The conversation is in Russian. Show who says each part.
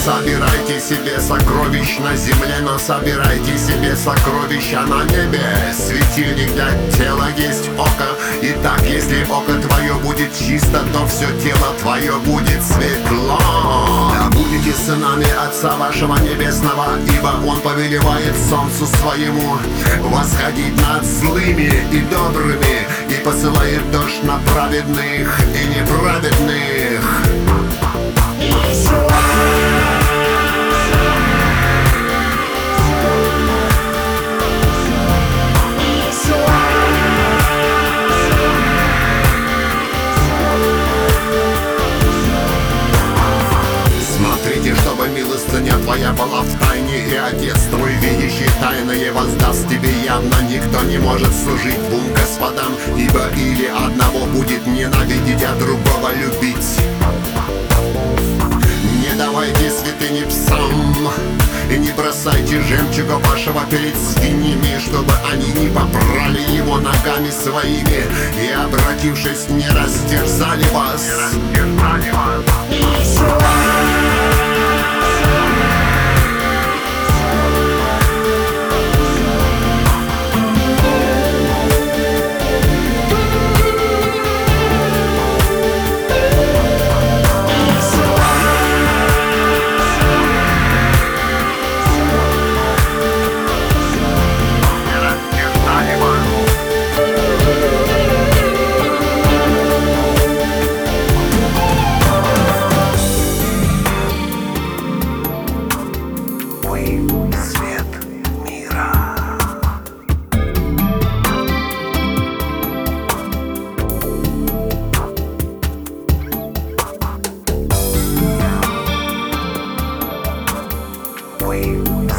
Speaker 1: собирайте себе сокровищ на земле, но собирайте себе сокровища на небе. Светильник для тела есть око. Итак, если око твое будет чисто, то все тело твое будет светло. Да будете сынами Отца вашего Небесного, ибо Он повелевает солнцу своему восходить над злыми и добрыми, и посылает дождь на праведных и неправедных. Смотрите, чтобы милостыня твоя была в тайне, и Отец твой, видящий тайное, воздаст тебе явно. Никто не может служить двум господам, ибо или одного будет ненавидеть, а другого любить. Не давайте святыни псам, и не бросайте жемчуга вашего перед свиньями, чтобы они не попрали его ногами своими и, обратившись, не растерзали вас. Свет мира. We